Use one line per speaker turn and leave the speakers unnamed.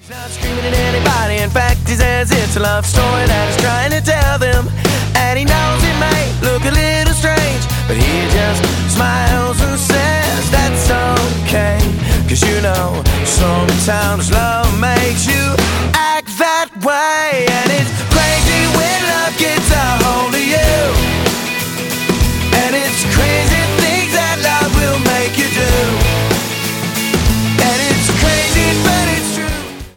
Not screaming at anybody, in fact he says it's a love story that he's trying to tell them. And he knows it may look a little strange, but he just smiles and says that's okay. Cause you know, sometimes love may